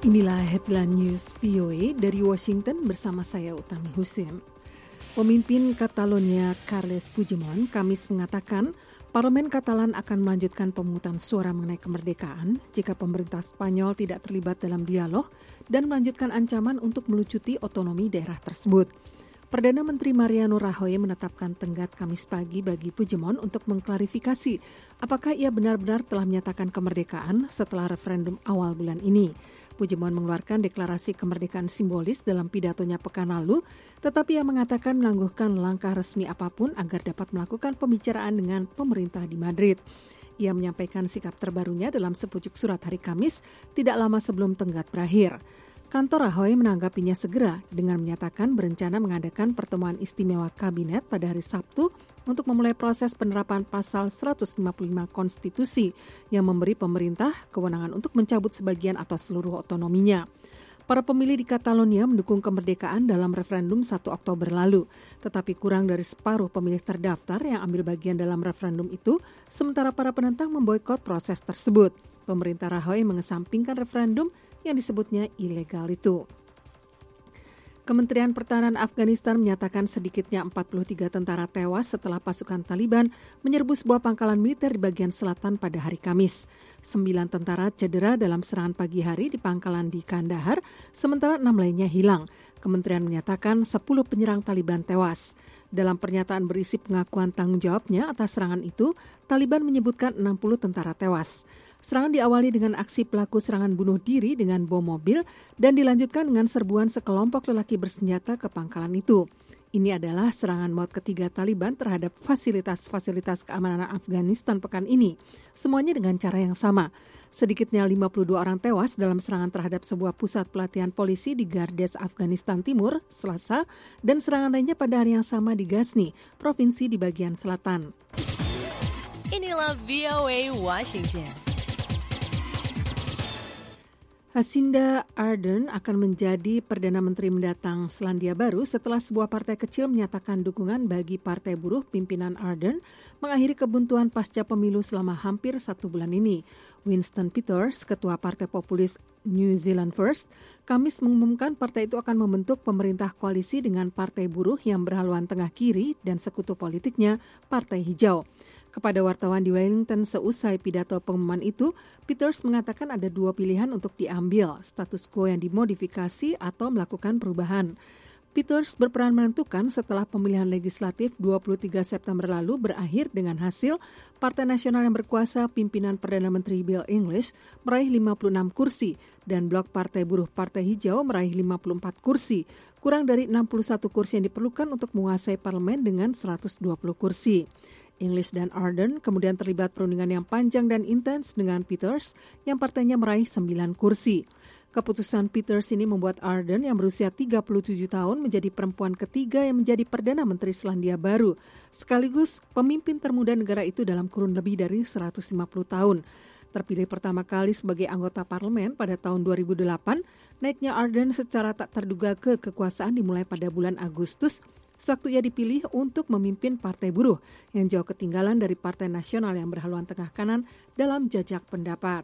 Inilah headline news VOA dari Washington bersama saya Utami Husin. Pemimpin Catalonia Carles Puigdemont Kamis mengatakan Parlemen Katalan akan melanjutkan pemungutan suara mengenai kemerdekaan jika pemerintah Spanyol tidak terlibat dalam dialog dan melanjutkan ancaman untuk melucuti otonomi daerah tersebut. Perdana Menteri Mariano Rajoy menetapkan tenggat Kamis pagi bagi Puigdemont untuk mengklarifikasi apakah ia benar-benar telah menyatakan kemerdekaan setelah referendum awal bulan ini. Puigdemont mengeluarkan deklarasi kemerdekaan simbolis dalam pidatonya pekan lalu, tetapi ia mengatakan menangguhkan langkah resmi apapun agar dapat melakukan pembicaraan dengan pemerintah di Madrid. Ia menyampaikan sikap terbarunya dalam sepucuk surat hari Kamis, tidak lama sebelum tenggat berakhir. Kantor Rajoy menanggapinya segera dengan menyatakan berencana mengadakan pertemuan istimewa kabinet pada hari Sabtu untuk memulai proses penerapan pasal 155 konstitusi yang memberi pemerintah kewenangan untuk mencabut sebagian atau seluruh otonominya. Para pemilih di Catalonia mendukung kemerdekaan dalam referendum 1 Oktober lalu, tetapi kurang dari separuh pemilih terdaftar yang ambil bagian dalam referendum itu, sementara para penentang memboikot proses tersebut. Pemerintah Rajoy mengesampingkan referendum yang disebutnya ilegal itu. Kementerian Pertahanan Afghanistan menyatakan sedikitnya 43 tentara tewas setelah pasukan Taliban menyerbu sebuah pangkalan militer di bagian selatan pada hari Kamis. 9 tentara cedera dalam serangan pagi hari di pangkalan di Kandahar, sementara 6 lainnya hilang. Kementerian menyatakan 10 penyerang Taliban tewas. Dalam pernyataan berisi pengakuan tanggung jawabnya atas serangan itu, Taliban menyebutkan 60 tentara tewas. Serangan diawali dengan aksi pelaku serangan bunuh diri dengan bom mobil dan dilanjutkan dengan serbuan sekelompok lelaki bersenjata ke pangkalan itu. Ini adalah serangan maut ketiga Taliban terhadap fasilitas-fasilitas keamanan Afghanistan pekan ini. Semuanya dengan cara yang sama. Sedikitnya 52 orang tewas dalam serangan terhadap sebuah pusat pelatihan polisi di Gardes, Afghanistan Timur, Selasa, dan serangan lainnya pada hari yang sama di Ghazni, provinsi di bagian selatan. Inilah VOA Washington. Jacinda Ardern akan menjadi Perdana Menteri mendatang Selandia Baru setelah sebuah partai kecil menyatakan dukungan bagi Partai Buruh pimpinan Ardern mengakhiri kebuntuan pasca pemilu selama hampir 1 bulan ini. Winston Peters, ketua Partai Populis New Zealand First, Kamis mengumumkan partai itu akan membentuk pemerintah koalisi dengan Partai Buruh yang berhaluan tengah kiri dan sekutu politiknya Partai Hijau. Kepada wartawan di Wellington seusai pidato pengumuman itu, Peters mengatakan ada 2 pilihan untuk diambil, status quo yang dimodifikasi atau melakukan perubahan. Peters berperan menentukan setelah pemilihan legislatif 23 September lalu berakhir dengan hasil Partai Nasional yang berkuasa pimpinan Perdana Menteri Bill English meraih 56 kursi dan Blok Partai Buruh Partai Hijau meraih 54 kursi, kurang dari 61 kursi yang diperlukan untuk menguasai parlemen dengan 120 kursi. English dan Ardern kemudian terlibat perundingan yang panjang dan intens dengan Peters yang partainya meraih 9 kursi. Keputusan Peters ini membuat Ardern yang berusia 37 tahun menjadi perempuan ketiga yang menjadi Perdana Menteri Selandia Baru, sekaligus pemimpin termuda negara itu dalam kurun lebih dari 150 tahun. Terpilih pertama kali sebagai anggota parlemen pada tahun 2008, naiknya Ardern secara tak terduga ke kekuasaan dimulai pada bulan Agustus, sewaktu ia dipilih untuk memimpin Partai Buruh yang jauh ketinggalan dari Partai Nasional yang berhaluan tengah kanan dalam jajak pendapat.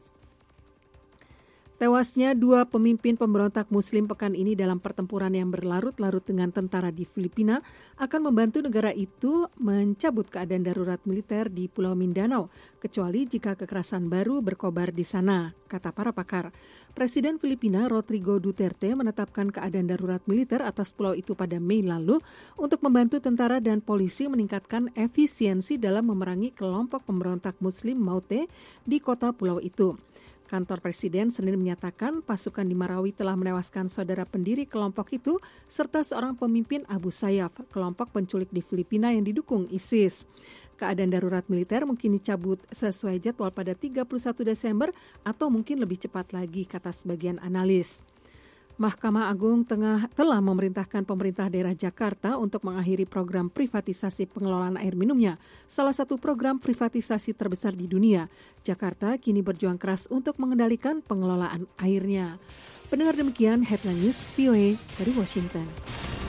Tewasnya 2 pemimpin pemberontak Muslim pekan ini dalam pertempuran yang berlarut-larut dengan tentara di Filipina akan membantu negara itu mencabut keadaan darurat militer di Pulau Mindanao, kecuali jika kekerasan baru berkobar di sana, kata para pakar. Presiden Filipina Rodrigo Duterte menetapkan keadaan darurat militer atas pulau itu pada Mei lalu untuk membantu tentara dan polisi meningkatkan efisiensi dalam memerangi kelompok pemberontak Muslim Maute di kota pulau itu. Kantor Presiden Senin menyatakan pasukan di Marawi telah menewaskan saudara pendiri kelompok itu serta seorang pemimpin Abu Sayyaf, kelompok penculik di Filipina yang didukung ISIS. Keadaan darurat militer mungkin dicabut sesuai jadwal pada 31 Desember atau mungkin lebih cepat lagi, kata sebagian analis. Mahkamah Agung telah memerintahkan pemerintah daerah Jakarta untuk mengakhiri program privatisasi pengelolaan air minumnya, salah satu program privatisasi terbesar di dunia. Jakarta kini berjuang keras untuk mengendalikan pengelolaan airnya. Pendengar, demikian Headline News VOA dari Washington.